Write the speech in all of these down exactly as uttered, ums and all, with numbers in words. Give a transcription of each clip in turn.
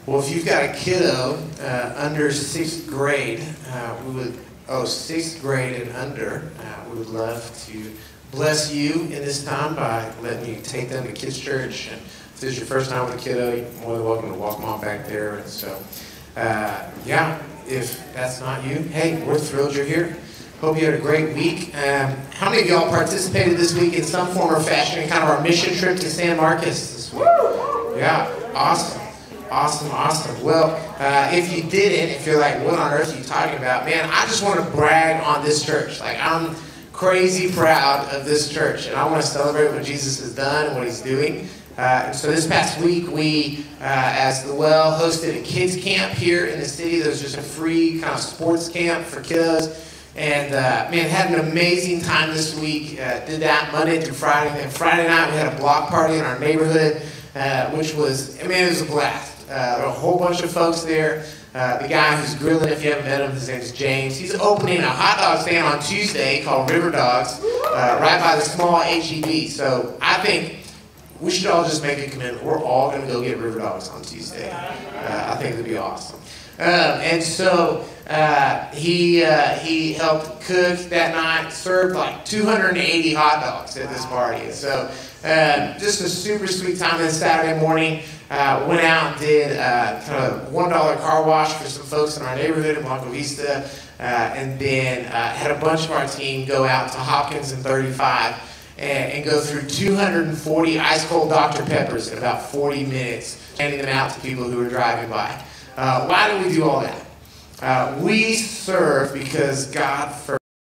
Well, if you've got a kiddo uh, under sixth grade, uh, we would, oh, sixth grade and under, uh, we would love to bless you in this time by letting you take them to Kids Church. And if this is your first time with a kiddo, you're more than welcome to walk them on back there. And so, uh, yeah, if that's not you, hey, we're thrilled you're here. Hope you had a great week. Um, how many of y'all participated this week in some form or fashion in kind of our mission trip to San Marcos this week? Yeah, awesome. Awesome, awesome. Well, uh, if you didn't, if you're like, what on earth are you talking about? Man, I just want to brag on this church. Like, I'm crazy proud of this church, and I want to celebrate what Jesus has done and what he's doing. Uh, and so this past week, we, uh, as the Well, hosted a kids camp here in the city. There was just a free kind of sports camp for kiddos. And, uh, man, had an amazing time this week. Uh, did that Monday through Friday. And Friday night, we had a block party in our neighborhood, uh, which was, I mean, it was a blast. Uh, a whole bunch of folks there. Uh, the guy who's grilling, if you haven't met him, his name's James. He's opening a hot dog stand on Tuesday called River Dogs, uh, right by the small H E B. So I think we should all just make a commitment. We're all going to go get River Dogs on Tuesday. Uh, I think it'd be awesome. Um, and so uh, he uh, he helped cook that night, served like two hundred eighty hot dogs at this party. And so um, just a super sweet time. Then Saturday morning, uh, went out and did uh, kind of one dollar car wash for some folks in our neighborhood in Blanco Vista. Uh, and then uh, had a bunch of our team go out to Hopkins and thirty-five and, and go through two hundred forty ice cold Doctor Peppers in about forty minutes, handing them out to people who were driving by. Uh, why do we do all that? Uh, we serve because God first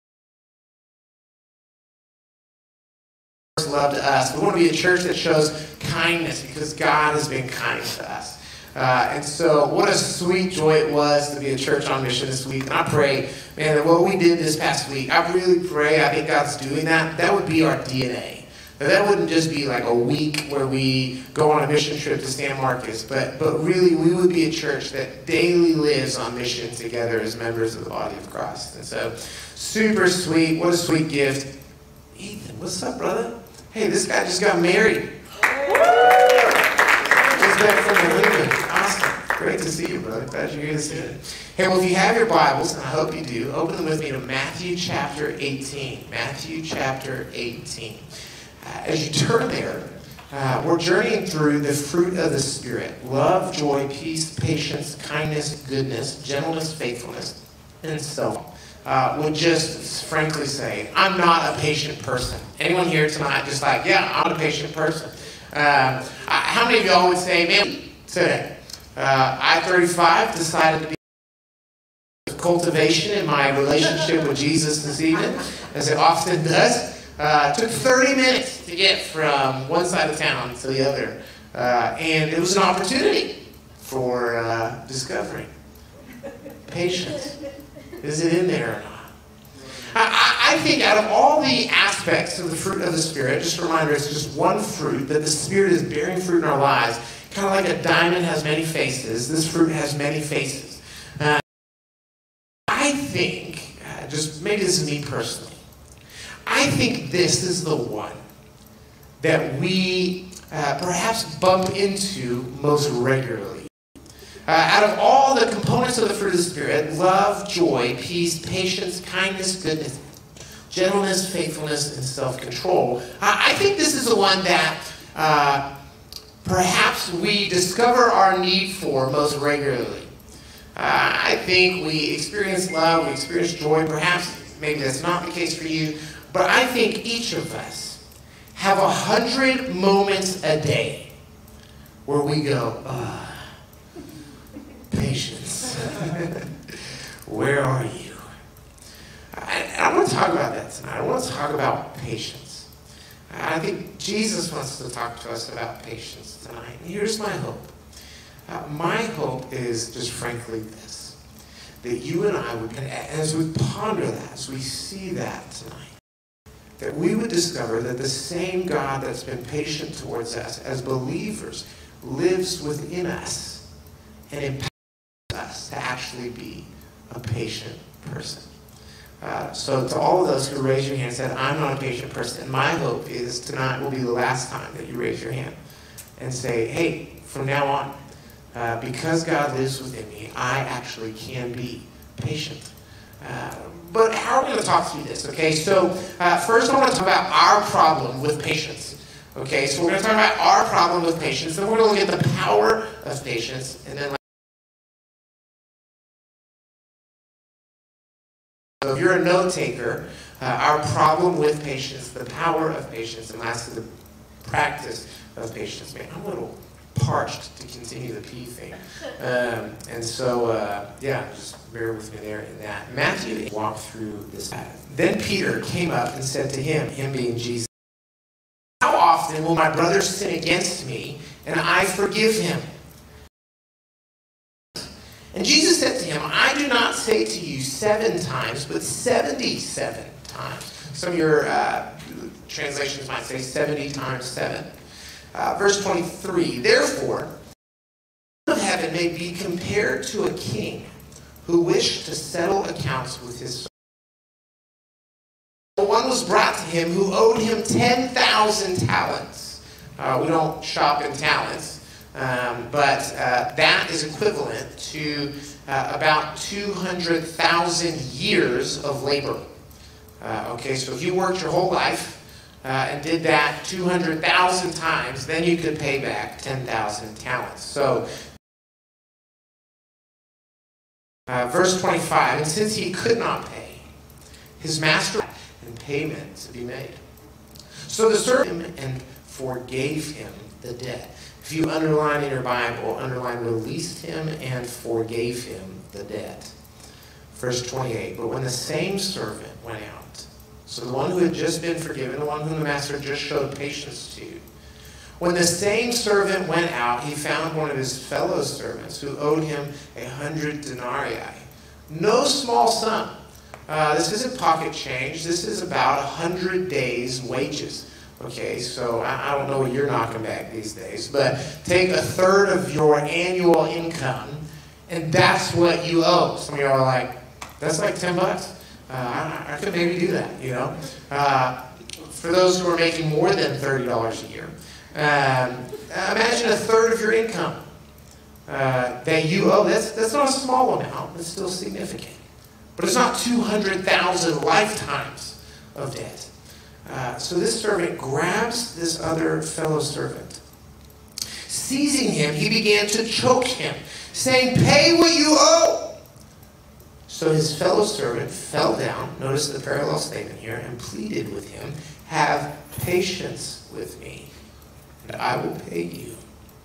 loved us. We want to be a church that shows kindness because God has been kind to us. Uh, and so what a sweet joy it was to be a church on mission this week. And I pray, man, that what we did this past week, I really pray, I think God's doing that. That would be our D N A. That, that wouldn't just be like a week where we go on a mission trip to San Marcos, but, but really we would be a church that daily lives on mission together as members of the body of Christ. And so super sweet. What a sweet gift. Ethan, what's up, brother? Hey, this guy just got married. Just back from the Lincoln. Awesome. Great to see you, brother. Glad you're here to see it. Hey, well, if you have your Bibles, and I hope you do, open them with me to Matthew chapter eighteen. Matthew chapter eighteen. Uh, as you turn there, uh, we're journeying through the fruit of the Spirit. Love, joy, peace, patience, kindness, goodness, gentleness, faithfulness, and self. Uh, would just frankly say, I'm not a patient person. Anyone here tonight just like, yeah, I'm a patient person. Uh, how many of y'all would say, man, today, uh, I thirty-five decided to be cultivation in my relationship with Jesus this evening, as it often does. Uh, it took thirty minutes to get from one side of town to the other. Uh, and it was an opportunity for uh, discovering patience. Is it in there or not? I, I think out of all the aspects of the fruit of the Spirit, just a reminder, it's just one fruit, that the Spirit is bearing fruit in our lives. Kind of like a diamond has many faces, this fruit has many faces. Uh, I think, uh, just maybe this is me personally, I think this is the one that we uh, perhaps bump into most regularly. Uh, out of all the components of the fruit of the Spirit, love, joy, peace, patience, kindness, goodness, gentleness, faithfulness, and self-control, I, I think this is the one that uh, perhaps we discover our need for most regularly. Uh, I think we experience love, we experience joy, perhaps maybe that's not the case for you, but I think each of us have a hundred moments a day where we go, uh, patience. Where are you? I, I want to talk about that tonight. I want to talk about patience. I think Jesus wants to talk to us about patience tonight. And here's my hope. Uh, my hope is just frankly this, that you and I would, as we ponder that, as we see that tonight, that we would discover that the same God that's been patient towards us as believers lives within us and empowers us to actually be a patient person. Uh, so to all of those who raised your hand and said, I'm not a patient person, my hope is tonight will be the last time that you raise your hand and say, hey, from now on, uh, because God lives within me, I actually can be patient. Uh, but how are we going to talk through this? Okay, so uh, first I want to talk about our problem with patience. Okay, so we're going to talk about our problem with patience, then we're going to look at the power of patience, and then so if you're a note taker, uh, our problem with patience, the power of patience, and lastly, the practice of patience. Man, I'm a little parched to continue the P thing. Um, and so, uh, yeah, just bear with me there in that. Matthew walked through this. Then Peter came up and said to him, him being Jesus, how often will my brother sin against me and I forgive him? And Jesus said to him, I do not say to you seven times, but seventy-seven times. Some of your uh, translations might say seventy times seven. Uh, verse twenty-three, therefore, the kingdom of heaven may be compared to a king who wished to settle accounts with his servants. One was brought to him who owed him ten thousand talents. Uh, we don't shop in talents. Um, but uh, that is equivalent to uh, about two hundred thousand years of labor. Uh, okay, so if you worked your whole life uh, and did that two hundred thousand times, then you could pay back ten thousand talents. So, uh, verse twenty-five, and since he could not pay, his master and payment to be made. So the servant and forgave him the debt. If you underline in your Bible, underline released him and forgave him the debt. Verse twenty-eight, but when the same servant went out, so the one who had just been forgiven, the one whom the master just showed patience to, when the same servant went out, he found one of his fellow servants who owed him a hundred denarii. No small sum. Uh, this isn't pocket change. This is about a hundred days' wages. Okay, so I, I don't know what you're knocking back these days, but take a third of your annual income, and that's what you owe. Some of you are like, that's like ten bucks. Uh, I, I could maybe do that, you know. Uh, for those who are making more than thirty dollars a year, um, imagine a third of your income uh, that you owe. That's, that's not a small amount. It's still significant. But it's not two hundred thousand lifetimes of debt. Uh, so this servant grabs this other fellow servant. Seizing him, he began to choke him, saying, pay what you owe. So his fellow servant fell down, notice the parallel statement here, and pleaded with him, have patience with me, and I will pay you.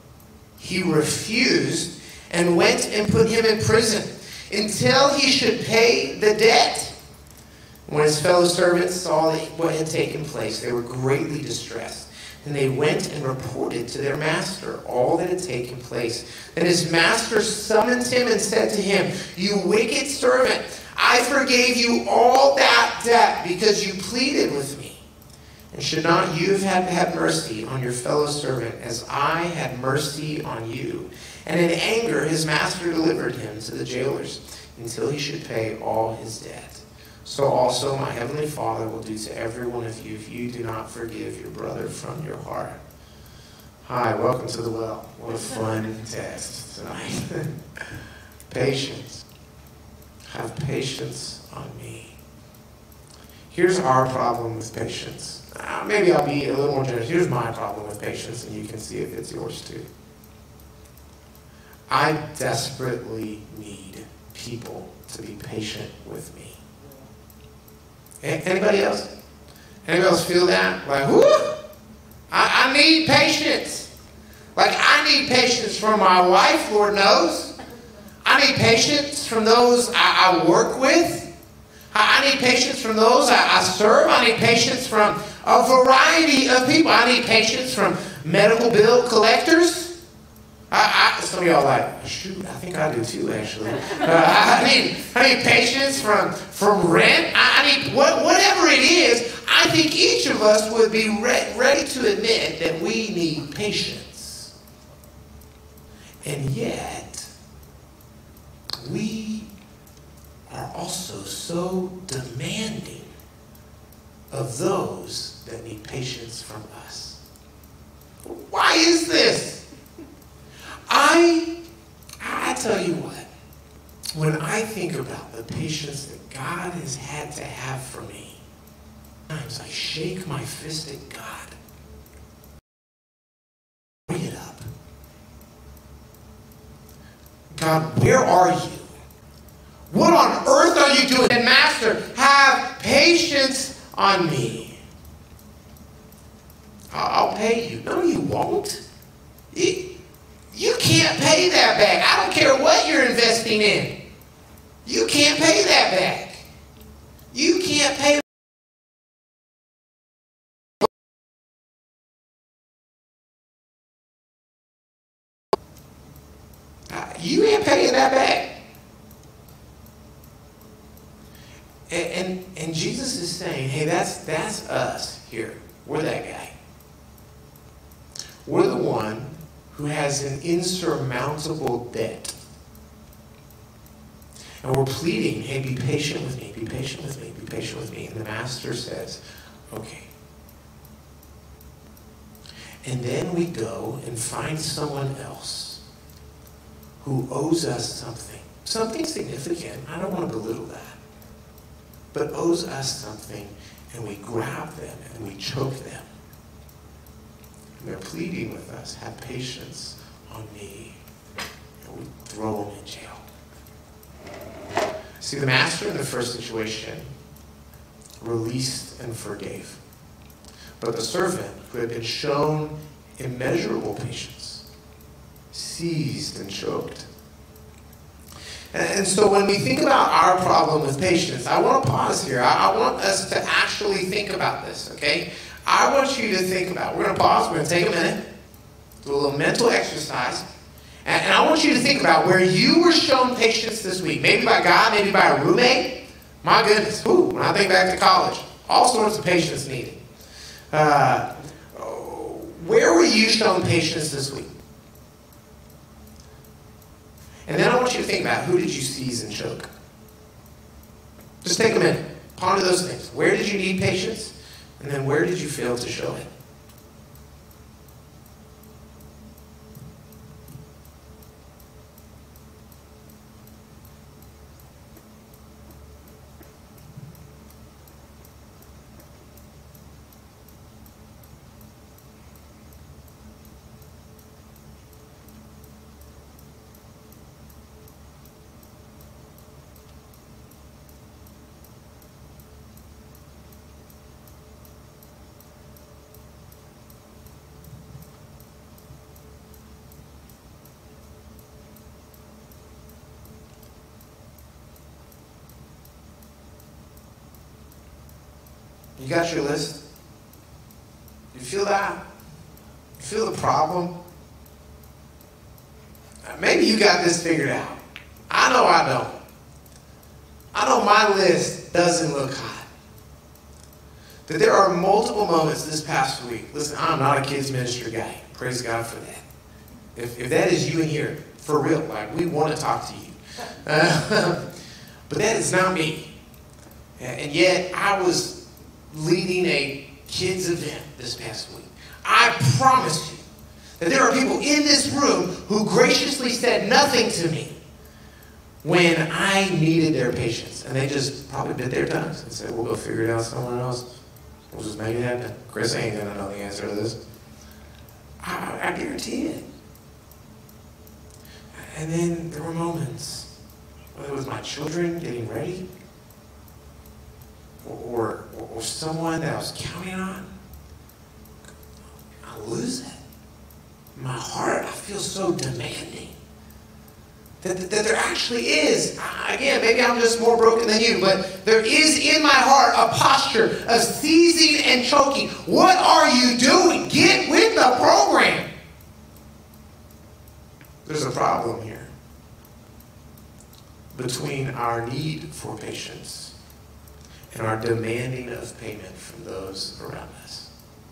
He refused and went and put him in prison until he should pay the debt. When his fellow servants saw what had taken place, they were greatly distressed. And they went and reported to their master all that had taken place. Then his master summoned him and said to him, you wicked servant, I forgave you all that debt because you pleaded with me. And should not you have had to have mercy on your fellow servant as I had mercy on you? And in anger his master delivered him to the jailers until he should pay all his debt. So also my heavenly Father will do to every one of you if you do not forgive your brother from your heart. Hi, welcome to the well. What a fun text tonight. Patience. Have patience on me. Here's our problem with patience. Uh, maybe I'll be a little more generous. Here's my problem with patience, and you can see if it's yours too. I desperately need people to be patient with me. Anybody else? Anybody else feel that? Like, whoo! I, I need patience. Like, I need patience from my wife, Lord knows. I need patience from those I, I work with. I, I need patience from those I, I serve. I need patience from a variety of people. I need patience from medical bill collectors. I, I, some of y'all are like, shoot, I think I do too, actually. Uh, I, need, I need patience from, from rent. I, I need, what, whatever it is, I think each of us would be re- ready to admit that we need patience. And yet, we are also so demanding of those that need patience from us. Why is this? I tell you what, when I think about the patience that God has had to have for me, sometimes I shake my fist at God. Bring it up. God, where are you? What on earth are you doing? And Master, have patience on me. I'll pay you. No, you won't. You, you can't pay that back. I don't care what you're investing in. You can't pay that back. You can't pay. You ain't paying that back. And, and, and Jesus is saying, hey, that's, that's us here. We're that guy. We're the one who has an insurmountable debt. And we're pleading, hey, be patient with me, be patient with me, be patient with me. And the Master says, okay. And then we go and find someone else who owes us something. Something significant. I don't want to belittle that. But owes us something, and we grab them and we choke them. And they're pleading with us, have patience on me. And we throw them in jail. See, the Master in the first situation released and forgave. But the servant, who had been shown immeasurable patience, seized and choked. And, and so when we think about our problem with patience, I want to pause here. I, I want us to actually think about this, okay? I want you to think about, we're going to pause, we're going to take a minute, do a little mental exercise, and, and I want you to think about where you were shown patience this week. Maybe by God, maybe by a roommate. My goodness, ooh, when I think back to college, all sorts of patience needed. Uh, where were you shown patience this week? And then I want you to think about, who did you seize and choke? Just take a minute. Ponder those things. Where did you need patience? And then where did you fail to show it? You got your list? You feel that? You feel the problem? Maybe you got this figured out. I know I don't. I know my list doesn't look hot. That there are multiple moments this past week. Listen, I'm not a kids ministry guy. Praise God for that. If, if that is you in here, for real, like, we want to talk to you. Uh, but that is not me. And yet, I was leading a kids event this past week. I promise you that there are people in this room who graciously said nothing to me when I needed their patience. And they just probably bit their tongues and said, we'll go figure it out somewhere else. We'll just make it happen. Chris ain't going to know the answer to this. I, I guarantee it. And then there were moments, whether it was my children getting ready, Or, or, or someone that I was counting on, I lose it. My heart, I feel so demanding. That, that, that there actually is, again, maybe I'm just more broken than you, but there is in my heart a posture of seizing and choking. What are you doing? Get with the program. There's a problem here between our need for patience and our demanding of payment from those around us.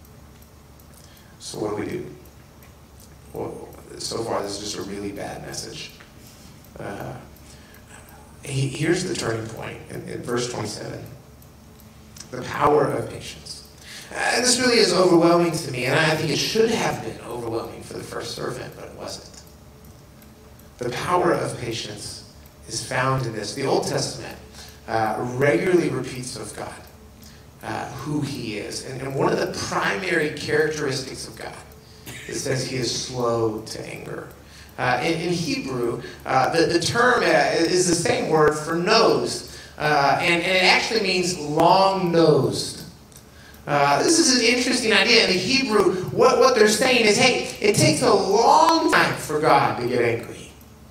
So what do we do? Well, so far this is just a really bad message. Uh, he, here's the turning point in, in verse twenty-seven. The power of patience. And this really is overwhelming to me, and I think it should have been overwhelming for the first servant, but it wasn't. The power of patience is found in this. The Old Testament uh, regularly repeats of God uh, who he is. And, and one of the primary characteristics of God, it says he is slow to anger. Uh, in, in Hebrew, uh, the, the term uh, is the same word for nose, uh, and, and it actually means long-nosed. Uh, this is an interesting idea. In the Hebrew, what, what they're saying is, hey, it takes a long time for God to get angry.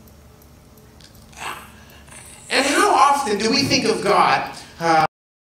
And how often do we think of God uh,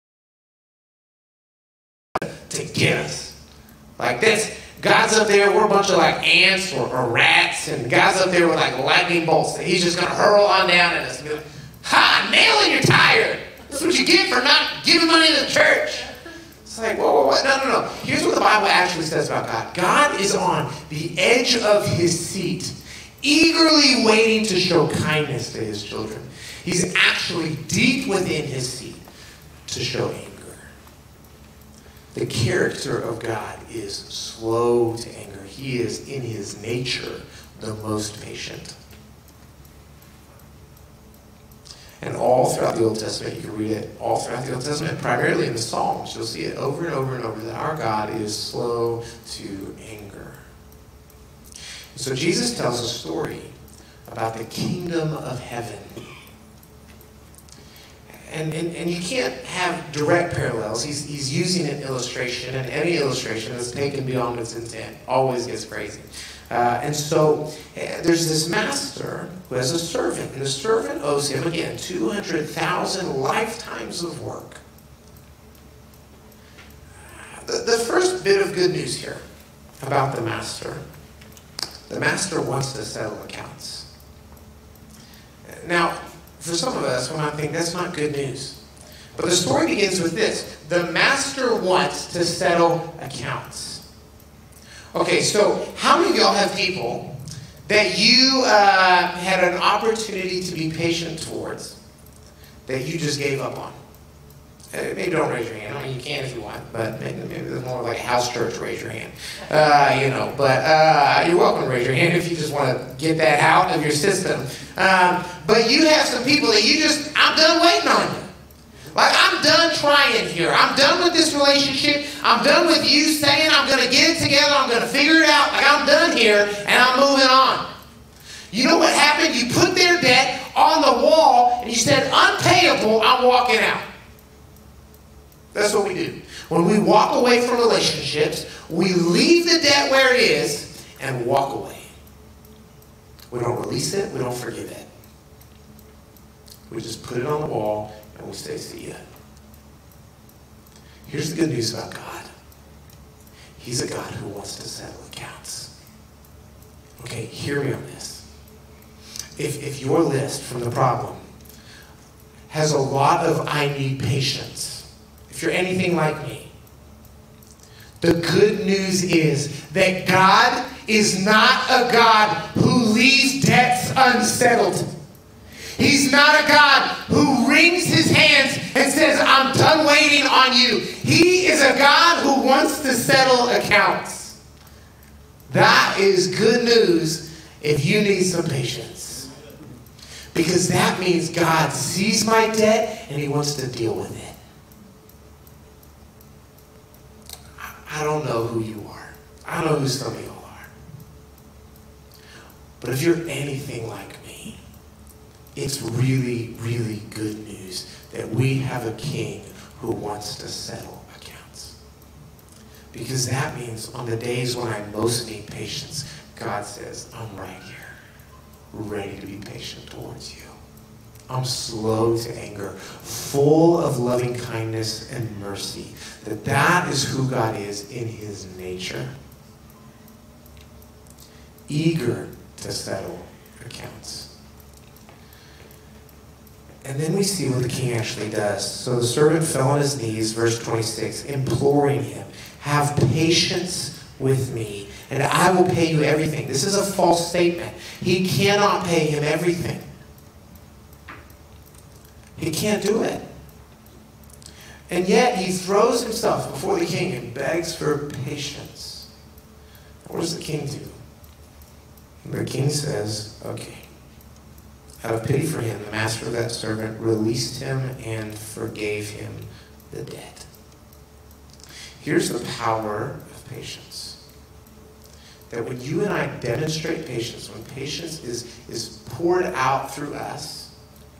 to get us? Like this, God's up there, we're a bunch of like ants or, or rats, and God's up there with like lightning bolts that he's just going to hurl on down at us and be like, ha, nail in your tire. That's what you get for not giving money to the church. It's like, whoa, whoa, whoa, no, no, no. Here's what the Bible actually says about God. God is on the edge of his seat, eagerly waiting to show kindness to his children. He's actually deep within his seat to show anger. The character of God is slow to anger. He is, in his nature, the most patient. And all throughout the Old Testament, you can read it all throughout the Old Testament, primarily in the Psalms. You'll see it over and over and over that our God is slow to anger. So Jesus tells a story about the kingdom of heaven. And, and, and you can't have direct parallels. He's, he's using an illustration, and any illustration that's taken beyond its intent always gets crazy. Uh, and so uh, there's this master who has a servant, and the servant owes him, again, two hundred thousand lifetimes of work. The, the first bit of good news here about the master, the master wants to settle accounts. Now, for some of us, we might think that's not good news. But the story begins with this. The master wants to settle accounts. Okay, so how many of y'all have people that you uh, had an opportunity to be patient towards that you just gave up on? Uh, maybe don't raise your hand. I mean, you can if you want, but maybe, maybe there's more like a house church, raise your hand. Uh, you know, but uh, you're welcome to raise your hand if you just want to get that out of your system. Um, but you have some people that you just, I'm done waiting on you. Like, I'm done trying here. I'm done with this relationship. I'm done with you saying I'm going to get it together. I'm going to figure it out. Like, I'm done here, and I'm moving on. You know what happened? You put their debt on the wall, and you said, unpayable, I'm walking out. That's what we do. When we walk away from relationships, we leave the debt where it is and walk away. We don't release it. We don't forgive it. We just put it on the wall and we say, see ya. Here's the good news about God. He's a God who wants to settle accounts. Okay, hear me on this. If, if your list from the problem has a lot of I need patience, if you're anything like me, the good news is that God is not a God who leaves debts unsettled. He's not a God who wrings his hands and says, I'm done waiting on you. He is a God who wants to settle accounts. That is good news if you need some patience. Because that means God sees my debt and he wants to deal with it. I don't know who you are. I don't know who some of y'all are. But if you're anything like me, it's really, really good news that we have a king who wants to settle accounts. Because that means on the days when I most need patience, God says, I'm right here, ready to be patient towards you. I'm slow to anger, full of loving kindness and mercy. That that is who God is in his nature. Eager to settle accounts. And then we see what the king actually does. So the servant fell on his knees, verse twenty-six, imploring him, have patience with me, and I will pay you everything. This is a false statement. He cannot pay him everything. He can't do it. And yet he throws himself before the king and begs for patience. What does the king do? The king says, okay, Out of pity for him, the master of that servant released him and forgave him the debt. Here's the power of patience. That when you and I demonstrate patience, when patience is, is poured out through us,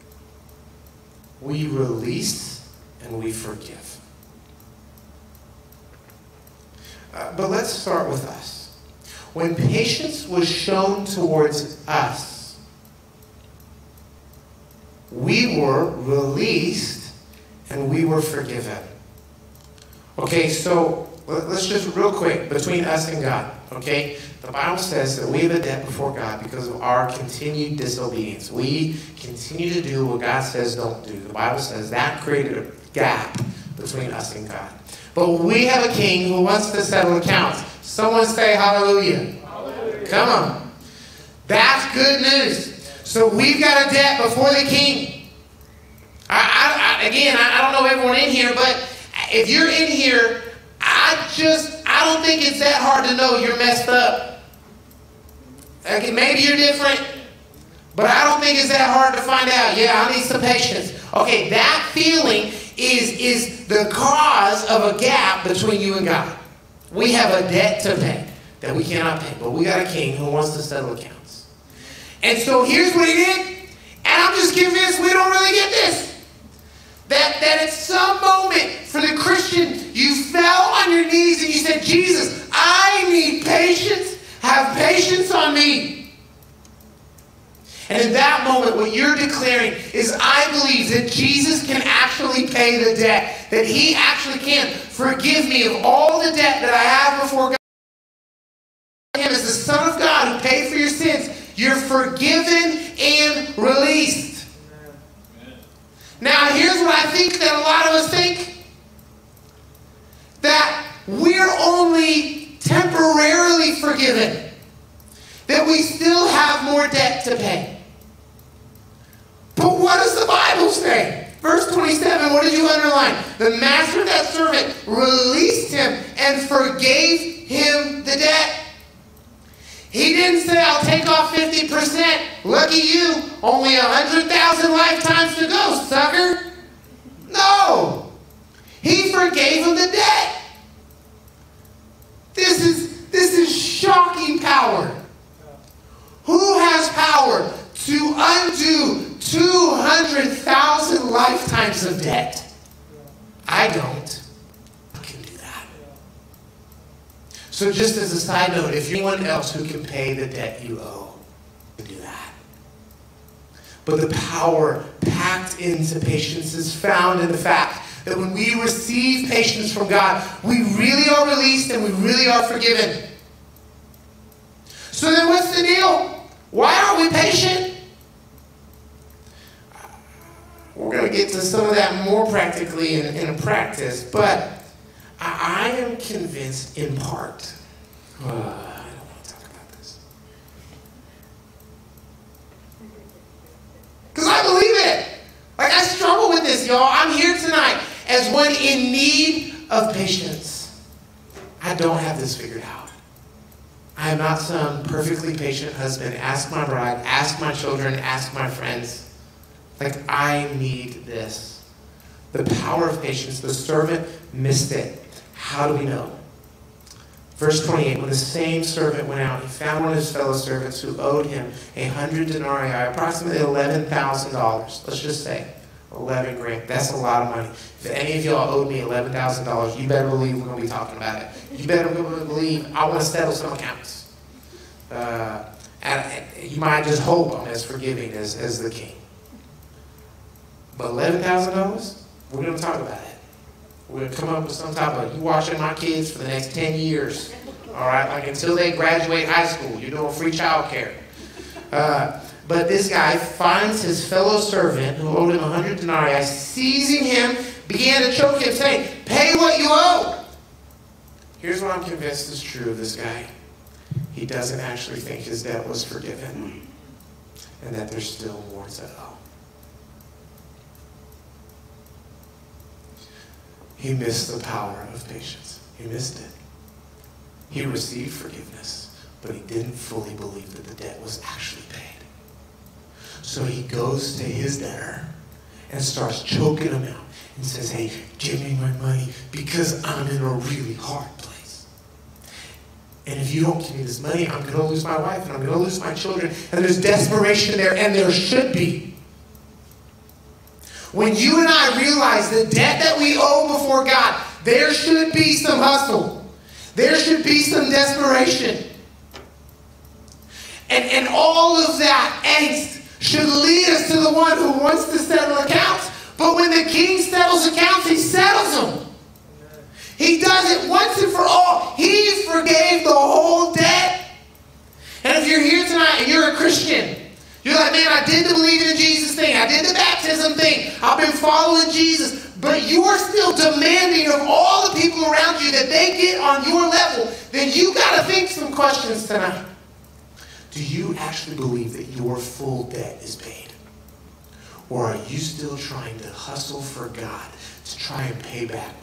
we release and we forgive. Uh, but let's start with us. When patience was shown towards us, we were released and we were forgiven. Okay, so let's just real quick, between us and God, okay? The Bible says that we have a debt before God because of our continued disobedience. We continue to do what God says don't do. The Bible says that created a gap between us and God. But we have a king who wants to settle accounts. Someone say hallelujah. Hallelujah. Come on. That's good news. So we've got a debt before the king. I, I, I, again, I, I don't know everyone in here, but if you're in here, I just, I don't think it's that hard to know you're messed up. Okay, maybe you're different, but I don't think it's that hard to find out. Yeah, I need some patience. Okay, that feeling is, is the cause of a gap between you and God. We have a debt to pay that we cannot pay, but we got a king who wants to settle accounts. And so here's what he did, and I'm just convinced we don't really get this. That, that at some moment for the Christian, you fell on your knees and you said, Jesus, I need patience. Have patience on me. And in that moment, what you're declaring is, I believe that Jesus can actually pay the debt. That he actually can forgive me of all the debt that I have before God. Him as the Son of God who paid for your sins. You're forgiven and released. Amen. Now, here's what I think that a lot of us think. That we're only temporarily forgiven. That we still have more debt to pay. But what does the Bible say? Verse twenty-seven, what did you underline? The master of that servant released him and forgave him the debt. He didn't say, I'll take off fifty percent. Lucky you, only one hundred thousand lifetimes to go, sucker. No. He forgave him the debt. This is, this is shocking power. Who has power to undo two hundred thousand lifetimes of debt? I don't. I can do that. So just as a side note, if you're anyone else who can pay the debt you owe, you can do that. But the power packed into patience is found in the fact that when we receive patience from God, we really are released and we really are forgiven. So then what's the deal? Why aren't we patient? We're going to get to some of that more practically in, in practice, but I, I am convinced in part. Uh, I don't want to talk about this. Because I believe it. Like, I struggle with this, y'all. I'm here tonight as one in need of patience. I don't have this figured out. I am not some perfectly patient husband. Ask my bride, ask my children, ask my friends. Like, I need this. The power of patience. The servant missed it. How do we know? Verse twenty-eight, when the same servant went out, he found one of his fellow servants who owed him a hundred denarii, approximately eleven thousand dollars. Let's just say eleven grand. That's a lot of money. If any of y'all owed me eleven thousand dollars, you better believe we're going to be talking about it. You better believe I want to settle some accounts. Uh, and you might just hope I'm as forgiving as, as the king. But eleven thousand dollars, we're going to talk about it. We're going to come up with some type of, you watching my kids for the next ten years. All right? Like until they graduate high school, you're doing free child care. Uh, but this guy finds his fellow servant who owed him a hundred denarii, seizing him, began to choke him, saying, pay what you owe. Here's what I'm convinced is true of this guy. He doesn't actually think his debt was forgiven and that there's still more to owe. He missed the power of patience. He missed it. He received forgiveness, but he didn't fully believe that the debt was actually paid. So he goes to his debtor and starts choking him out and says, hey, give me my money because I'm in a really hard place. And if you don't give me this money, I'm going to lose my wife and I'm going to lose my children. And there's desperation there, and there should be. When you and I realize the debt that we owe before God, there should be some hustle. There should be some desperation. And, and all of that angst should lead us to the one who wants to settle accounts. But when the king settles accounts, he settles them. He does it once and for all. He forgave the whole debt. And if you're here tonight and you're a Christian, you're like, man, I did the believing in Jesus thing. I did the baptism thing. I've been following Jesus. But you are still demanding of all the people around you that they get on your level. Then you got to think some questions tonight. Do you actually believe that your full debt is paid? Or are you still trying to hustle for God to try and pay back?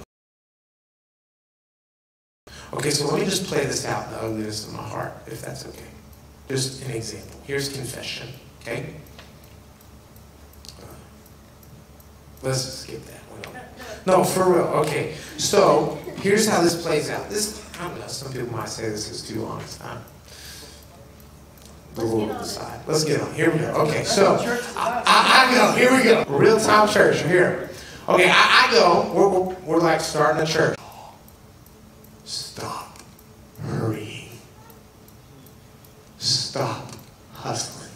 Okay, so let me just play this out in the ugliness of my heart, if that's okay. Just an example. Here's confession, okay? Uh, let's just skip that one. No, for real. Okay, so here's how this plays out. This, I don't know, some people might say this is too long. It's time. The Lord will decide. Let's get on. Here we go. Okay, so I, I, I go. Here we go. Real time church. Here. Okay, I, I go. We're, we're, we're like starting a church. Stop hurrying. Stop hustling.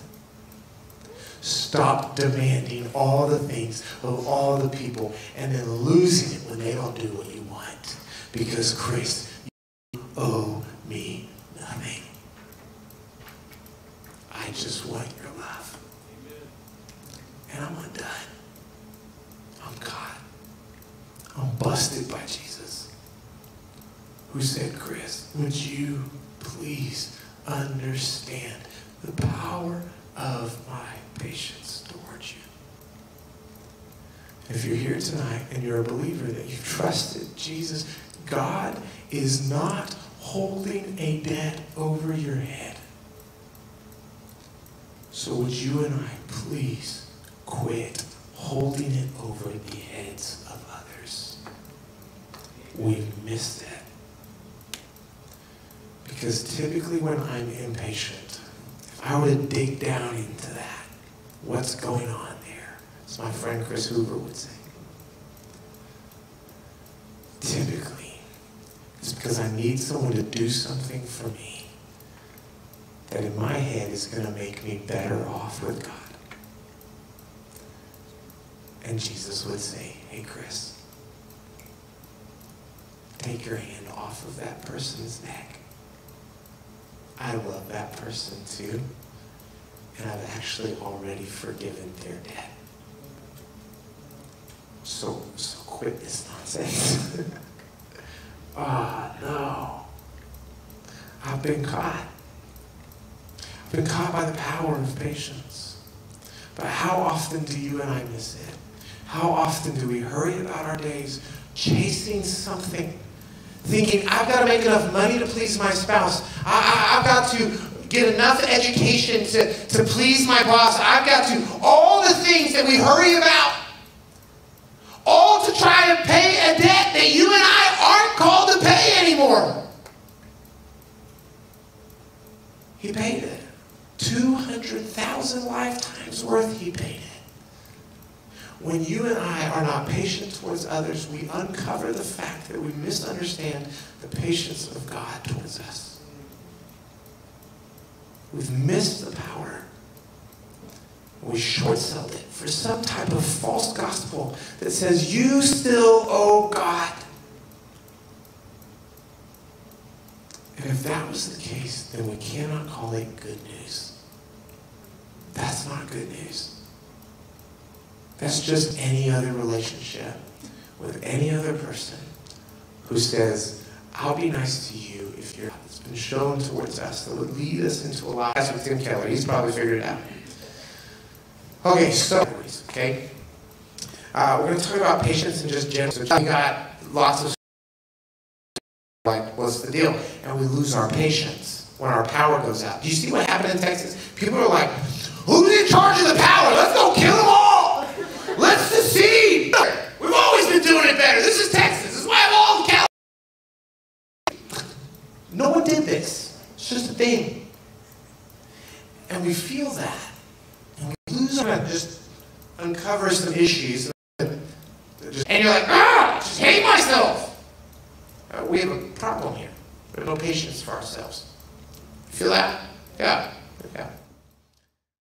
Stop demanding all the things of all the people and then losing it when they don't do what you want. Because, Chris, you owe me nothing. I just want your love. And I'm undone. I'm caught. I'm busted by Jesus, who said, Chris, would you please understand the power of my patience towards you? If you're here tonight and you're a believer that you've trusted Jesus, God is not holding a debt over your head. So would you and I please quit holding it over the heads of others? We've missed that. Because typically when I'm impatient, if I were to dig down into that, what's going on there? As my friend Chris Hoover would say. Typically, it's because I need someone to do something for me that in my head is going to make me better off with God. And Jesus would say, hey, Chris, take your hand off of that person's neck. I love that person too, and I've actually already forgiven their debt. So, so quit this nonsense. Ah, oh, no. I've been caught. Been caught by the power of patience. But how often do you and I miss it? How often do we hurry about our days chasing something, thinking, I've got to make enough money to please my spouse. I, I, I've got to get enough education to, to please my boss. I've got to, all the things that we hurry about, all to try and pay a debt that you and I aren't called to pay anymore. He paid it. two hundred thousand lifetimes worth he paid it. When you and I are not patient towards others, we uncover the fact that we misunderstand the patience of God towards us. We've missed the power. We short-sold it for some type of false gospel that says you still owe God. And if that was the case, then we cannot call it good news. That's not good news. That's just any other relationship with any other person who says, I'll be nice to you if you're, it's been shown towards us that would lead us into a lie. That's with Tim Keller. He's probably figured it out. Okay, so, okay. Uh, we're going to talk about patience and just general. So we got lots of, like, what's the deal? And we lose our patience when our power goes out. Do you see what happened in Texas? People are like, who's in charge of the power. Let's go kill them all. Let's secede. We've always been doing it better. This is Texas. This is why I have all the California. No one did this. It's just a thing. And we feel that. And we lose our mind. Just uncover some issues. And you're like, ah, I just hate myself. Uh, we have a problem here. We have no patience for ourselves. Feel that? Yeah. Yeah.